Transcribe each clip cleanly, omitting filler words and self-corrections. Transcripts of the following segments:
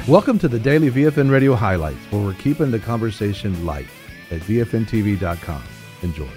Welcome to the Daily VFN Radio Highlights, where we're keeping the conversation light at VFNTV.com. Enjoy.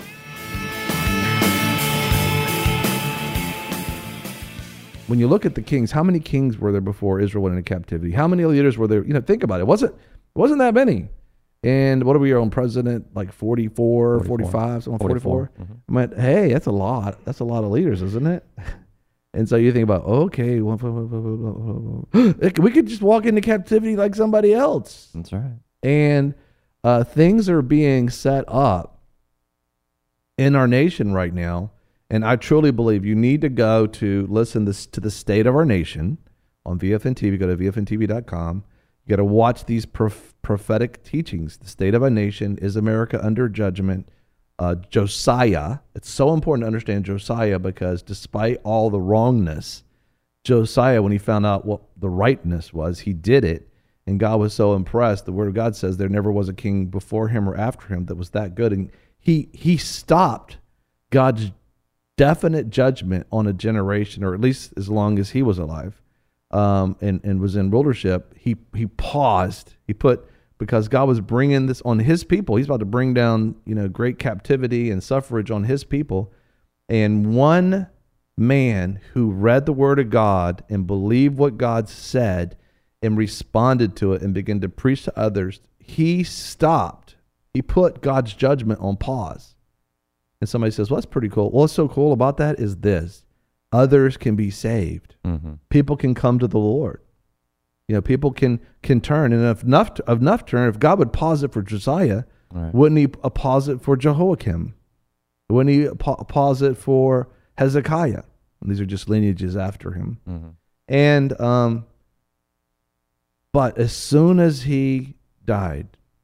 When you look at the kings, how many kings were there before Israel went into captivity? How many leaders were there? Think about it. It wasn't that many. And what are we on president? Like 44. 45, something 44. Mm-hmm. I mean, hey, that's a lot. That's a lot of leaders, isn't it? And so you think about, okay, we could just walk into captivity like somebody else. That's right. And things are being set up in our nation right now. And I truly believe you need to go to listen to the state of our nation on VFN TV. Go to VFNTV.com. You got to watch these prophetic teachings. The state of our nation. Is America under judgment? Josiah. It's so important to understand Josiah because despite all the wrongness, Josiah, when he found out what the rightness was, he did it. And God was so impressed. The Word of God says there never was a king before him or after him that was that good. And he stopped God's definite judgment on a generation, or at least as long as he was alive, and was in rulership. He paused. Because God was bringing this on his people. He's about to bring down, great captivity and suffrage on his people. And one man who read the word of God and believed what God said and responded to it and began to preach to others, he stopped. He put God's judgment on pause. And somebody says, well, that's pretty cool. What's so cool about that is this. Others can be saved. Mm-hmm. People can come to the Lord. People can turn. And if enough turn, if God would pause it for Josiah, right, wouldn't he pause it for Jehoiakim? Wouldn't he pause it for Hezekiah? And these are just lineages after him. Mm-hmm. And but as soon as he died,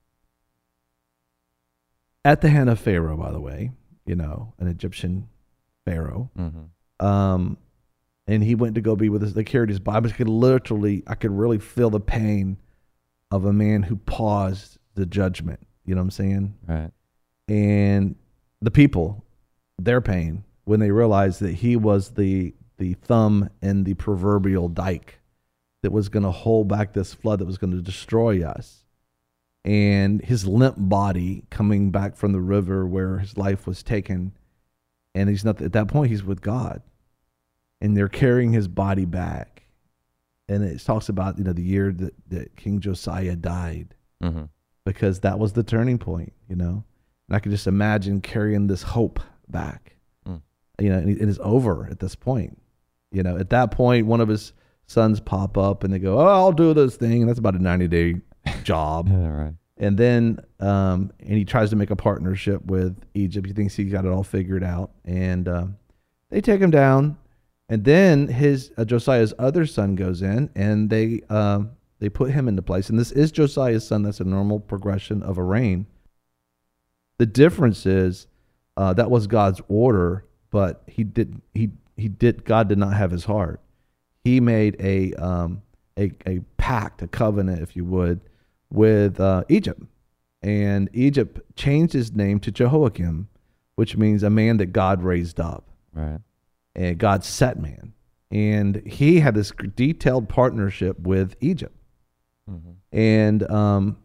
at the hand of Pharaoh, by the way, an Egyptian Pharaoh, mm-hmm, and he went to go be with us. They carried his body. I could really feel the pain of a man who paused the judgment. You know what I'm saying? Right. And the people, their pain when they realized that he was the thumb in the proverbial dike that was going to hold back this flood that was going to destroy us. And his limp body coming back from the river where his life was taken. And he's not, at that point, he's with God. And they're carrying his body back. And it talks about, the year that King Josiah died. Mm-hmm. Because that was the turning point, And I could just imagine carrying this hope back. Mm. And it is over at this point. At that point, one of his sons pop up and they go, oh, I'll do this thing. And that's about a 90-day job. Yeah, right. And then and he tries to make a partnership with Egypt. He thinks he got it all figured out. And they take him down. And then Josiah's other son goes in, and they put him into place. And this is Josiah's son. That's a normal progression of a reign. The difference is that was God's order, but God did not have his heart. He made a pact, a covenant, if you would, with Egypt. And Egypt changed his name to Jehoiakim, which means a man that God raised up. Right. And God's set man. And he had this detailed partnership with Egypt. Mm-hmm. And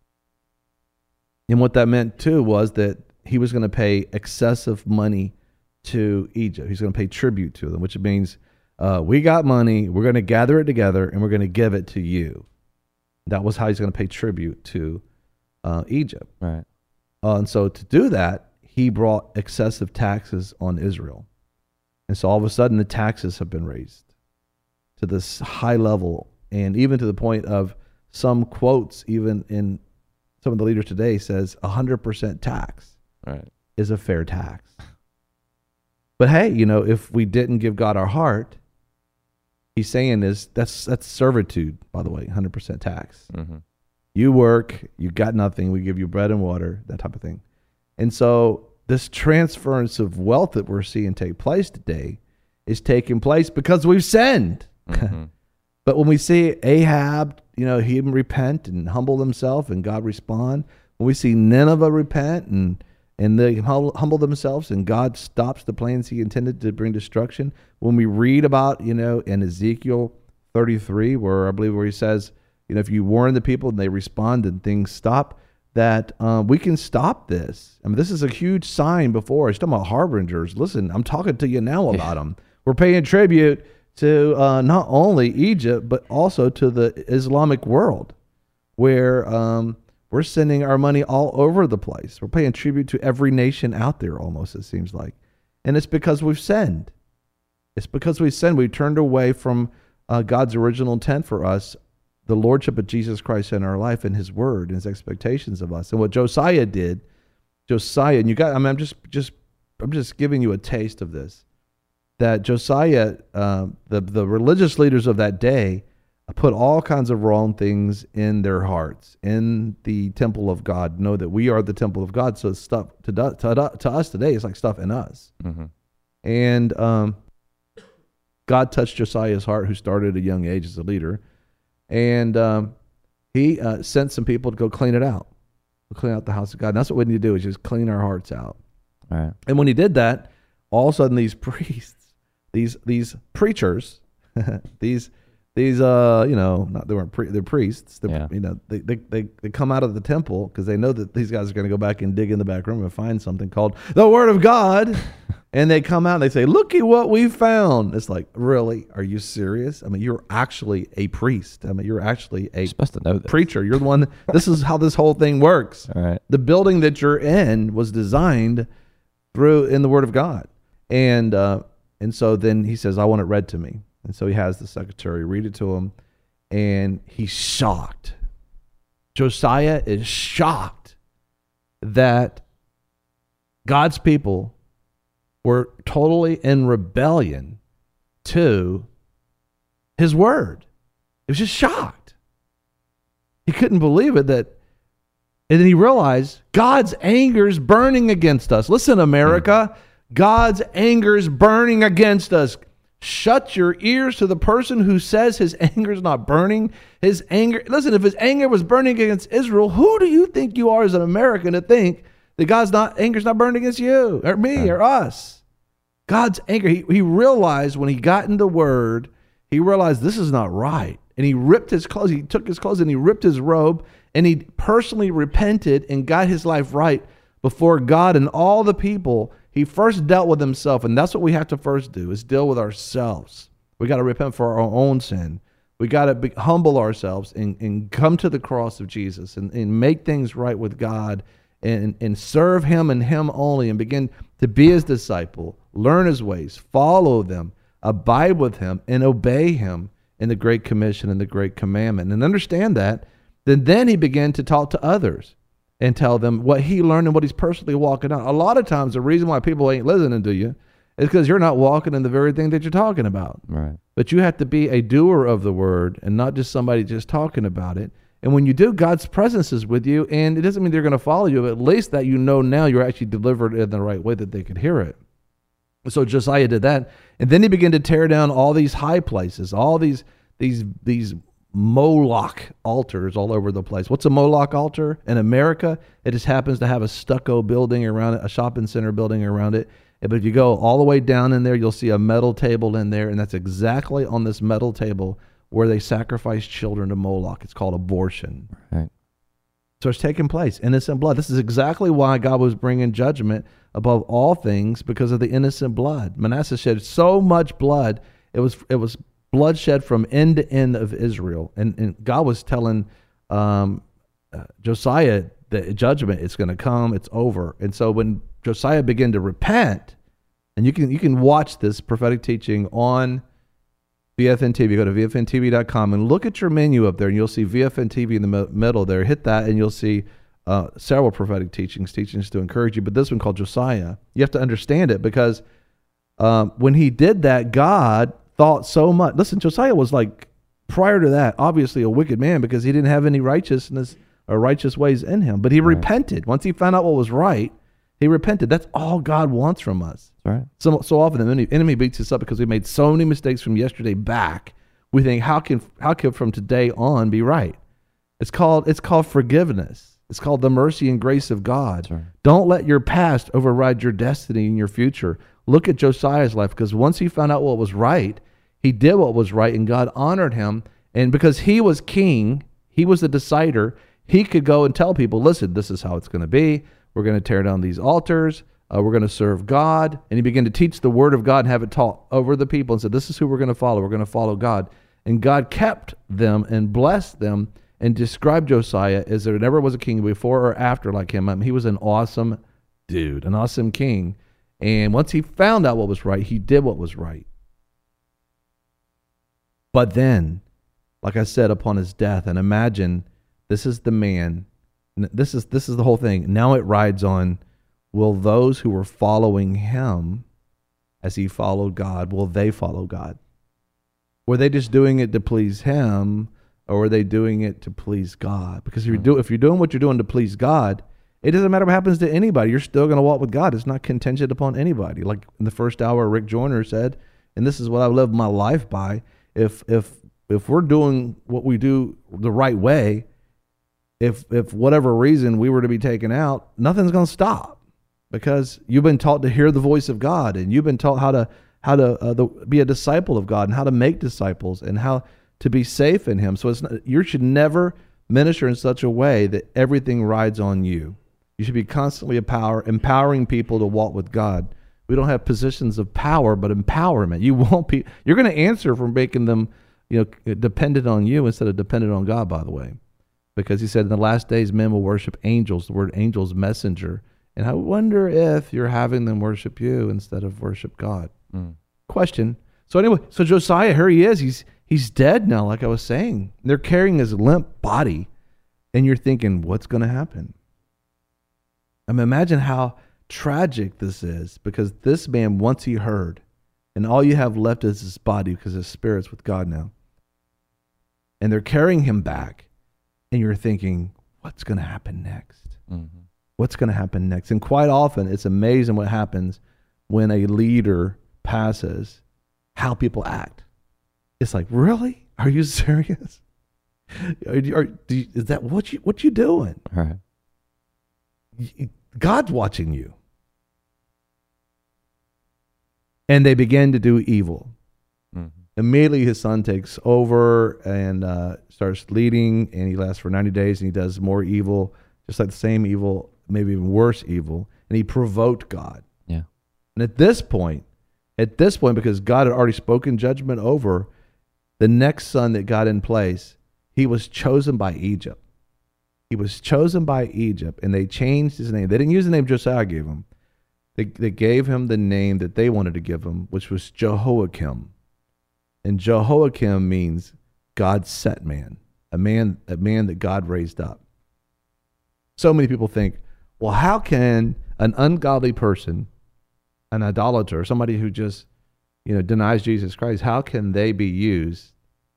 what that meant too was that he was going to pay excessive money to Egypt. He's going to pay tribute to them, which means we got money, we're going to gather it together, and we're going to give it to you. That was how he's going to pay tribute to Egypt. Right. And so to do that, he brought excessive taxes on Israel. And so all of a sudden the taxes have been raised to this high level, and even to the point of some quotes, even in some of the leaders today, says 100% tax is a fair tax. But hey, if we didn't give God our heart, he's saying that's servitude, by the way, 100% tax. Mm-hmm. You work, you got nothing, we give you bread and water, that type of thing. And so this transference of wealth that we're seeing take place today is taking place because we've sinned. Mm-hmm. But when we see Ahab, he repent and humble himself and God respond. When we see Nineveh repent and they humble themselves and God stops the plans he intended to bring destruction. When we read about, in Ezekiel 33, where he says, if you warn the people and they respond and things stop, that we can stop this. I mean, this is a huge sign before us. Talking about harbingers. Listen, I'm talking to you now about them. We're paying tribute to not only Egypt, but also to the Islamic world, where we're sending our money all over the place. We're paying tribute to every nation out there almost, it seems like. And it's because we've sinned. It's because we sinned. We turned away from God's original intent for us, the lordship of Jesus Christ in our life and his word and his expectations of us. And what Josiah did, and you got, I mean, I'm just giving you a taste of this, that Josiah, the religious leaders of that day, put all kinds of wrong things in their hearts, in the temple of God. Know that we are the temple of God. So it's stuff to us today, it's like stuff in us. Mm-hmm. And God touched Josiah's heart, who started at a young age as a leader. And he sent some people to go clean it out, clean out the house of God. And that's what we need to do, is just clean our hearts out. All right. And when he did that, all of a sudden these priests, these preachers, they're priests. They come out of the temple because they know that these guys are going to go back and dig in the back room and find something called the Word of God. And they come out and they say, look at what we found. It's like, really? Are you serious? I mean, you're actually a priest. I mean, you're actually a supposed to know this. Preacher. You're the one. This is how this whole thing works. All right. The building that you're in was designed in the Word of God. And so then he says, I want it read to me. And so he has the secretary read it to him, and he's shocked. Josiah is shocked that God's people were totally in rebellion to his word. He was just shocked. He couldn't believe it. And then he realized God's anger is burning against us. Listen, America, God's anger is burning against us. Shut your ears to the person who says his anger is not burning. His anger, listen, if his anger was burning against Israel, who do you think you are as an American to think that God's anger's not burning against you or me or us? God's anger, he realized when he got in the word, he realized this is not right. And he ripped his clothes, he took his clothes and he ripped his robe, and he personally repented and got his life right before God and all the people. He first dealt with himself, and that's what we have to first do, is deal with ourselves. We got to repent for our own sin. We got to humble ourselves and come to the cross of Jesus and make things right with God and serve him and him only, and begin to be his disciple, learn his ways, follow them, abide with him, and obey him in the Great Commission and the Great Commandment. And understand that, then he began to talk to others and tell them what he learned and what he's personally walking out. A lot of times the reason why people ain't listening to you is because you're not walking in the very thing that you're talking about. Right. But you have to be a doer of the word and not just somebody just talking about it. And when you do, God's presence is with you, and it doesn't mean they're going to follow you, but at least that you know now you're actually delivered in the right way that they could hear it. So Josiah did that, and then he began to tear down all these high places, all these Moloch altars all over the place. What's a Moloch altar? In America, it just happens to have a stucco building around it, a shopping center building around it. But if you go all the way down in there, you'll see a metal table in there, and that's exactly on this metal table where they sacrifice children to Moloch. It's called abortion. Right. So it's taking place, innocent blood. This is exactly why God was bringing judgment above all things, because of the innocent blood. Manasseh shed so much blood. It was bloodshed from end to end of Israel. And God was telling Josiah that judgment is going to come, it's over. And so when Josiah began to repent, and you can watch this prophetic teaching on VFN TV. Go to VFNTV.com and look at your menu up there, and you'll see VFN TV in the middle there. Hit that, and you'll see several prophetic teachings to encourage you. But this one called Josiah, you have to understand it, because when he did that, God thought so much. Listen, Josiah was like, prior to that, obviously a wicked man, because he didn't have any righteousness or righteous ways in him. But he repented. Once he found out what was right, he repented. That's all God wants from us. Right. So often the enemy beats us up because we made so many mistakes from yesterday back. We think, how can from today on be right? It's called forgiveness. It's called the mercy and grace of God. Right. Don't let your past override your destiny and your future. Look at Josiah's life, because once he found out what was right, he did what was right, and God honored him. And because he was king, He was the decider. He could go and tell people, listen, this is how it's going to be. We're going to tear down these altars. We're going to serve God. And he began to teach the word of God and have it taught over the people and said, this is who we're going to follow. We're going to follow God. And God kept them and blessed them and described Josiah as there never was a king before or after like him. I mean, he was an awesome dude, an awesome king. And once he found out what was right, he did what was right. But then, like I said, upon his death, and imagine this is the man, this is the whole thing. Now it rides on, will those who were following him as he followed God, will they follow God? Were they just doing it to please him, or were they doing it to please God? Because if you're doing what you're doing to please God, it doesn't matter what happens to anybody. You're still going to walk with God. It's not contingent upon anybody. Like in the first hour, Rick Joyner said, and this is what I live my life by. If we're doing what we do the right way, if whatever reason we were to be taken out, nothing's going to stop, because you've been taught to hear the voice of God, and you've been taught how to be a disciple of God, and how to make disciples, and how to be safe in him. So you should never minister in such a way that everything rides on you. You should be constantly empowering people to walk with God. We don't have positions of power, but empowerment. You're going to answer for making them, dependent on you instead of dependent on God, by the way. Because he said in the last days, men will worship angels. The word angels, messenger. And I wonder if you're having them worship you instead of worship God. Question. So anyway, so Josiah, here he is. He's dead now, like I was saying. They're carrying his limp body. And you're thinking, what's going to happen? I mean, imagine how tragic this is, because this man, once he heard, and all you have left is his body because his spirit's with God now. And they're carrying him back. And you're thinking, what's going to happen next? What's going to happen next? And quite often, it's amazing what happens when a leader passes, how people act. It's like, really? Are you serious? Is that what you doing? All right. God's watching you. And they begin to do evil. Immediately his son takes over and starts leading, and he lasts for 90 days, and he does more evil, just like the same evil, maybe even worse evil, and he provoked God. Yeah. And at this point, because God had already spoken judgment over the next son that got in place, he was chosen by Egypt. He was chosen by Egypt, and they changed his name. They didn't use the name Josiah gave him. They gave him the name that they wanted to give him, which was Jehoiakim. And Jehoiakim means God's set man, a man that God raised up. So many people think, well, how can an ungodly person, an idolater, somebody who just denies Jesus Christ, how can they be used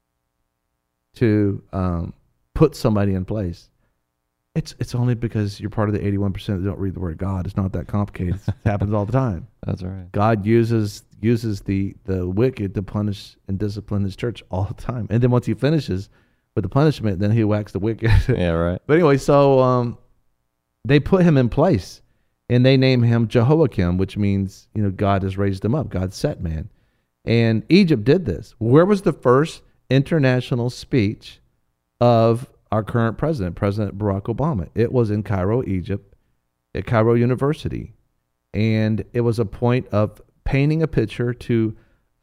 to put somebody in place? It's only because you're part of the 81% that don't read the word of God. It's not that complicated. It happens all the time. That's right. God uses the wicked to punish and discipline his church all the time. And then once he finishes with the punishment, then he whacks the wicked. Yeah, right. But anyway, so they put him in place, and they name him Jehoiakim, which means, God has raised him up. God set man. And Egypt did this. Where was the first international speech of our current president, President Barack Obama? It was in Cairo, Egypt, at Cairo University. And it was a point of painting a picture to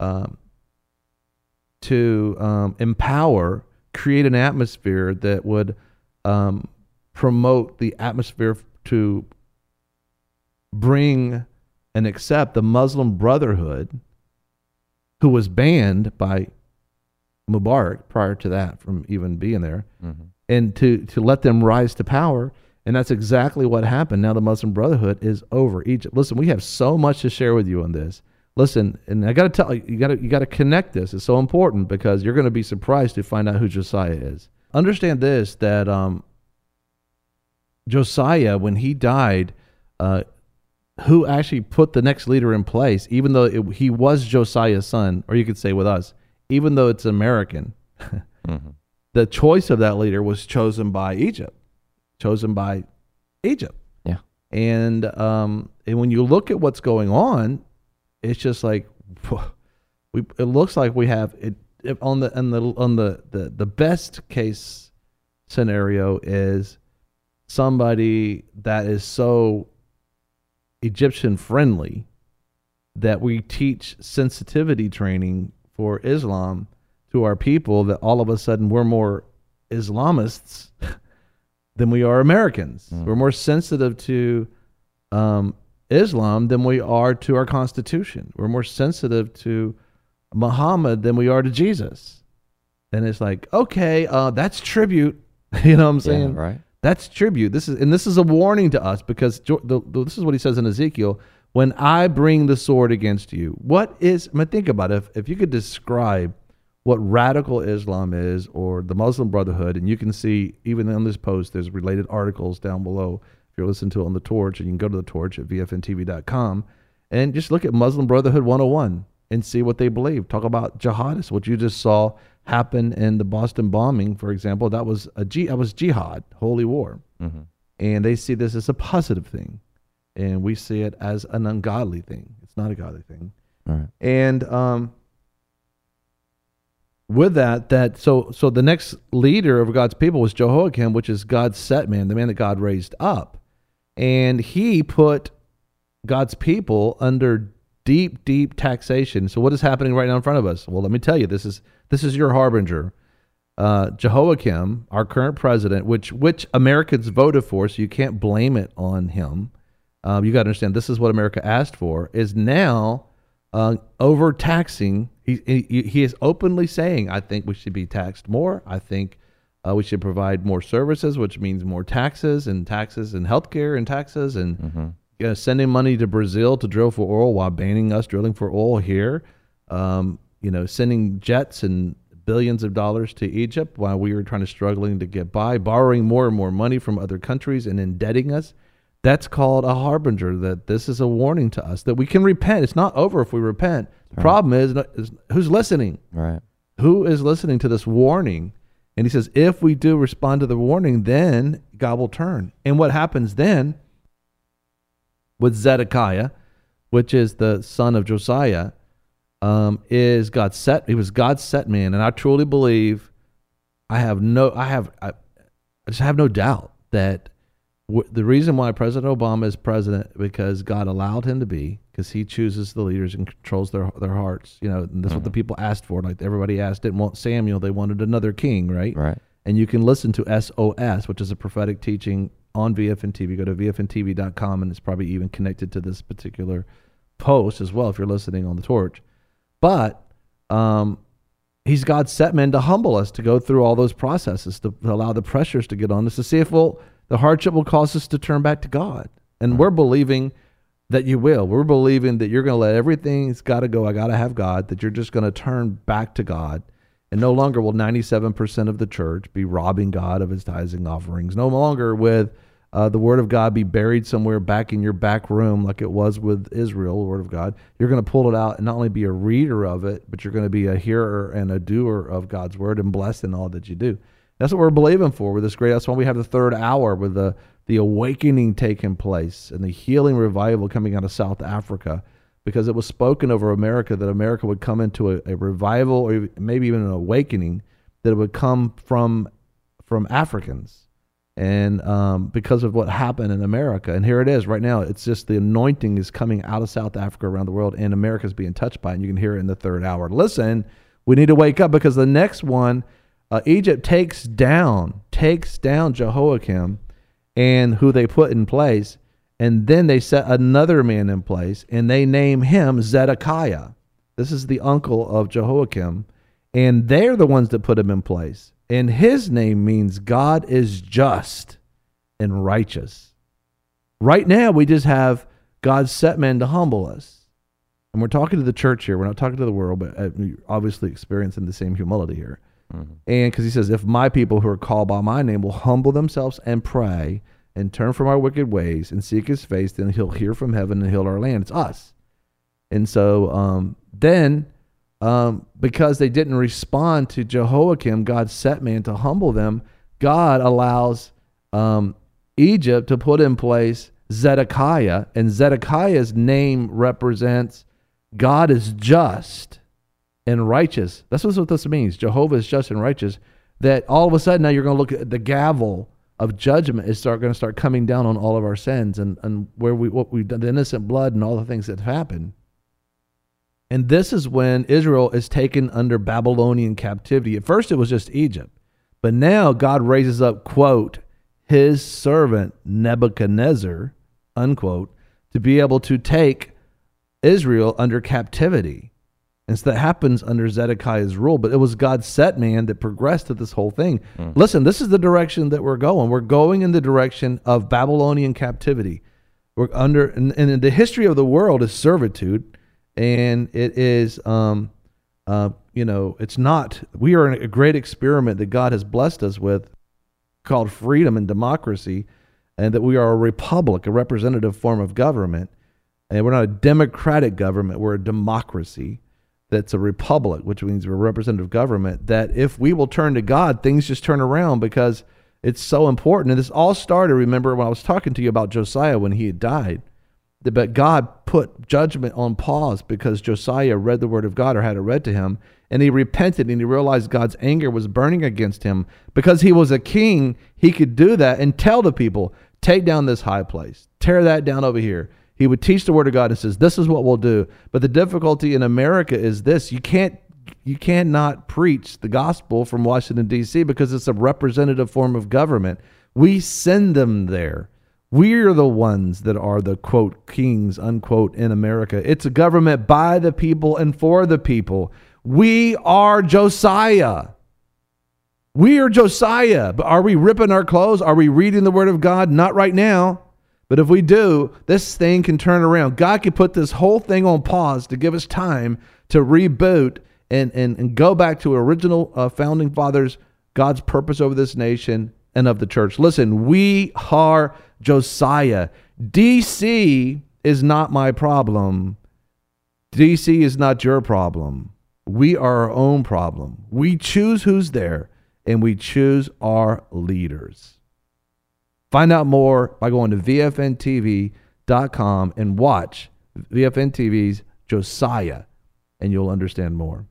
empower, create an atmosphere that would promote the atmosphere to bring and accept the Muslim Brotherhood, who was banned by Mubarak prior to that from even being there, and to let them rise to power. And that's exactly what happened. Now the Muslim Brotherhood is over Egypt. Listen, we have so much to share with you on this. Listen, and I got to tell you, you got to connect this. It's so important, because you're going to be surprised to find out who Josiah is. Understand this, that Josiah, when he died, who actually put the next leader in place, even though he was Josiah's son, or you could say with us, even though it's American, the choice of that leader was chosen by Egypt. Yeah. And when you look at what's going on, it's just like it looks like we have it on the best case scenario is somebody that is so Egyptian friendly that we teach sensitivity training for Islam to our people, that all of a sudden we're more Islamists than we are Americans. We're more sensitive to Islam than we are to our Constitution. We're more sensitive to Muhammad than we are to Jesus. And it's like, okay, that's tribute. You know what I'm saying? Yeah, right. That's tribute. This is a warning to us, because this is what he says in Ezekiel: when I bring the sword against you. Think about it. If you could describe what radical Islam is, or the Muslim Brotherhood, and you can see even on this post, there's related articles down below. If you're listening to it on the Torch, and you can go to the Torch at vfntv.com and just look at Muslim Brotherhood 101 and see what they believe. Talk about jihadists, what you just saw happen in the Boston bombing, for example. That was jihad, holy war. Mm-hmm. And they see this as a positive thing, and we see it as an ungodly thing. It's not a godly thing. All right. And with that, so the next leader of God's people was Jehoiakim, which is God's set man, the man that God raised up. And he put God's people under deep, deep taxation. So what is happening right now in front of us? Well, let me tell you, this is your harbinger. Jehoiakim, our current president, which Americans voted for, so you can't blame it on him. You got to understand, this is what America asked for, is now overtaxing. He is openly saying, I think we should be taxed more. I think we should provide more services, which means more taxes and healthcare and taxes, and sending money to Brazil to drill for oil while banning us drilling for oil here. Sending jets and billions of dollars to Egypt while we were struggling to get by, borrowing more and more money from other countries and indebting us. That's called a harbinger, that this is a warning to us that we can repent. It's not over if we repent. The problem is who's listening? Right. Who is listening to this warning? And he says, if we do respond to the warning, then God will turn. And what happens then with Zedekiah, which is the son of Josiah, is God's set. He was God's set man. And I truly believe, I just have no doubt that the reason why President Obama is president, because God allowed him to be, because he chooses the leaders and controls their hearts. And that's what the people asked for. Like everybody asked, didn't want Samuel, they wanted another king, right? Right. And you can listen to SOS, which is a prophetic teaching on VFNTV. Go to vfntv.com, and it's probably even connected to this particular post as well if you're listening on the Torch. But he's God's set man to humble us, to go through all those processes, to allow the pressures to get on us, to see if the hardship will cause us to turn back to God. And we're believing that you will. We're believing that you're going to let everything's got to go. I got to have God, that you're just going to turn back to God. And no longer will 97% of the church be robbing God of his tithes and offerings. No longer with the word of God be buried somewhere back in your back room like it was with Israel, the word of God. You're going to pull it out and not only be a reader of it, but you're going to be a hearer and a doer of God's word, and blessed in all that you do. That's what we're believing for with this great. That's why we have the third hour with the awakening taking place and the healing revival coming out of South Africa, because it was spoken over America that America would come into a revival, or maybe even an awakening, that it would come from Africans. And because of what happened in America. And here it is right now. It's just the anointing is coming out of South Africa around the world, and America's being touched by it. And you can hear it in the third hour. Listen, we need to wake up, because the next one, Egypt takes down Jehoiakim and who they put in place, and then they set another man in place, and they name him Zedekiah. This is the uncle of Jehoiakim, and they're the ones that put him in place. And his name means God is just and righteous. Right now, we just have God's set man to humble us. And we're talking to the church here. We're not talking to the world, but obviously experiencing the same humility here. Mm-hmm. And because he says, if my people who are called by my name will humble themselves and pray and turn from our wicked ways and seek his face, then he'll hear from heaven and heal our land. It's us. And so because they didn't respond to Jehoiakim, God's set man, to humble them, God allows Egypt to put in place Zedekiah, and Zedekiah's name represents God is just and righteous. That's what this means. Jehovah is just and righteous. that all of a sudden now you're going to look at the gavel of judgment is going to start coming down on all of our sins and what we've done, the innocent blood and all the things that have happened. And this is when Israel is taken under Babylonian captivity. At first it was just Egypt, but now God raises up, quote, his servant Nebuchadnezzar, unquote, to be able to take Israel under captivity. And so that happens under Zedekiah's rule, but it was God's set man that progressed to this whole thing. Listen, this is the direction that we're going. We're going in the direction of Babylonian captivity. We're under, and the history of the world is servitude, and it is, it's not. We are in a great experiment that God has blessed us with, called freedom and democracy, and that we are a republic, a representative form of government, and we're not a democratic government. We're a democracy. That's a republic, which means we're a representative government, that if we will turn to God, things just turn around because it's so important. And this all started, remember, when I was talking to you about Josiah when he had died, but God put judgment on pause because Josiah read the word of God or had it read to him, and he repented and he realized God's anger was burning against him. Because he was a king, he could do that and tell the people, take down this high place, tear that down over here. He would teach the word of God and says, this is what we'll do. But the difficulty in America is this. You cannot preach the gospel from Washington, D.C. because it's a representative form of government. We send them there. We're the ones that are the, quote, kings, unquote, in America. It's a government by the people and for the people. We are Josiah. We are Josiah. But are we ripping our clothes? Are we reading the word of God? Not right now. But if we do, this thing can turn around. God can put this whole thing on pause to give us time to reboot and go back to original founding fathers, God's purpose over this nation and of the church. Listen, we are Josiah. DC is not my problem. DC is not your problem. We are our own problem. We choose who's there, and we choose our leaders. Find out more by going to VFNTV.com and watch VFN TV's Josiah, and you'll understand more.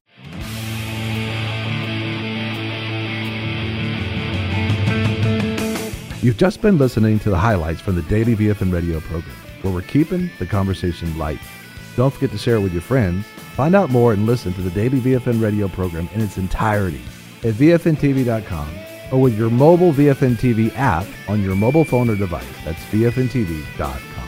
You've just been listening to the highlights from the daily VFN radio program, where we're keeping the conversation light. Don't forget to share it with your friends. Find out more and listen to the daily VFN radio program in its entirety at VFNTV.com. or with your mobile VFN TV app on your mobile phone or device. That's VFNTV.com.